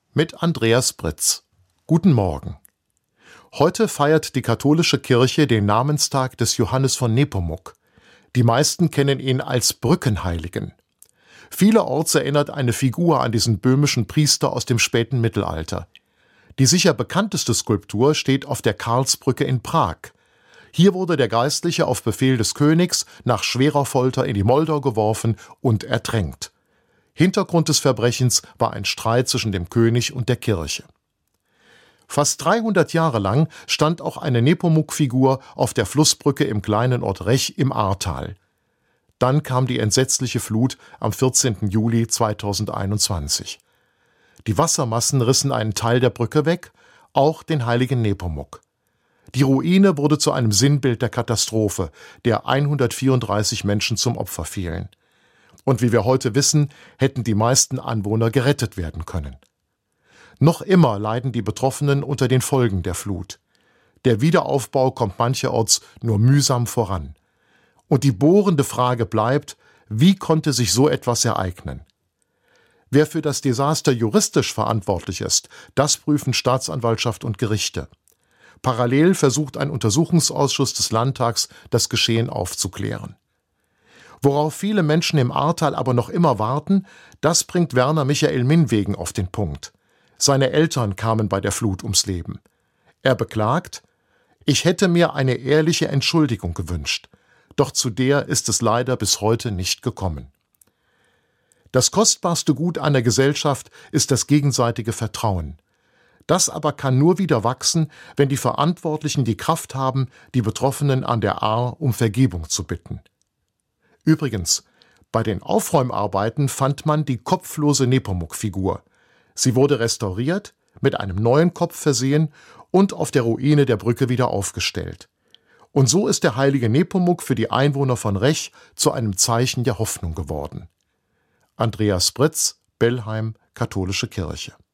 mit Andreas Britz. Guten Morgen. Heute feiert die katholische Kirche den Namenstag des Johannes von Nepomuk. Die meisten kennen ihn als Brückenheiligen. Vielerorts erinnert eine Figur an diesen böhmischen Priester aus dem späten Mittelalter. Die sicher bekannteste Skulptur steht auf der Karlsbrücke in Prag. Hier wurde der Geistliche auf Befehl des Königs nach schwerer Folter in die Moldau geworfen und ertränkt. Hintergrund des Verbrechens war ein Streit zwischen dem König und der Kirche. Fast 300 Jahre lang stand auch eine Nepomuk-Figur auf der Flussbrücke im kleinen Ort Rech im Ahrtal. Dann kam die entsetzliche Flut am 14. Juli 2021. Die Wassermassen rissen einen Teil der Brücke weg, auch den heiligen Nepomuk. Die Ruine wurde zu einem Sinnbild der Katastrophe, der 134 Menschen zum Opfer fielen. Und wie wir heute wissen, hätten die meisten Anwohner gerettet werden können. Noch immer leiden die Betroffenen unter den Folgen der Flut. Der Wiederaufbau kommt mancherorts nur mühsam voran. Und die bohrende Frage bleibt, wie konnte sich so etwas ereignen? Wer für das Desaster juristisch verantwortlich ist, das prüfen Staatsanwaltschaft und Gerichte. Parallel versucht ein Untersuchungsausschuss des Landtags, das Geschehen aufzuklären. Worauf viele Menschen im Ahrtal aber noch immer warten, das bringt Werner Michael Minwegen auf den Punkt. Seine Eltern kamen bei der Flut ums Leben. Er beklagt: Ich hätte mir eine ehrliche Entschuldigung gewünscht, doch zu der ist es leider bis heute nicht gekommen. Das kostbarste Gut einer Gesellschaft ist das gegenseitige Vertrauen. Das aber kann nur wieder wachsen, wenn die Verantwortlichen die Kraft haben, die Betroffenen an der Ahr um Vergebung zu bitten. Übrigens, bei den Aufräumarbeiten fand man die kopflose Nepomuk-Figur. Sie wurde restauriert, mit einem neuen Kopf versehen und auf der Ruine der Brücke wieder aufgestellt. Und so ist der heilige Nepomuk für die Einwohner von Rech zu einem Zeichen der Hoffnung geworden. Andreas Britz, Bellheim, Katholische Kirche.